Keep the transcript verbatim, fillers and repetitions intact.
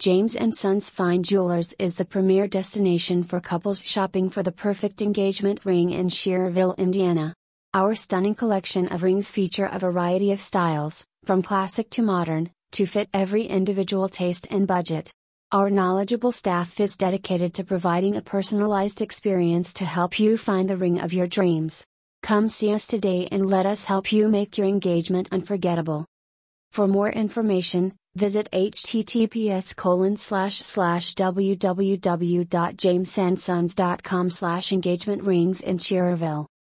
James and Sons Fine Jewelers is the premier destination for couples shopping for the perfect engagement ring in Schererville, Indiana. Our stunning collection of rings feature a variety of styles, from classic to modern, to fit every individual taste and budget. Our knowledgeable staff is dedicated to providing a personalized experience to help you find the ring of your dreams. Come see us today and let us help you make your engagement unforgettable. For more information, visit h t t p s colon slash slash w w w dot james and sons dot com slash engagement rings in Schererville.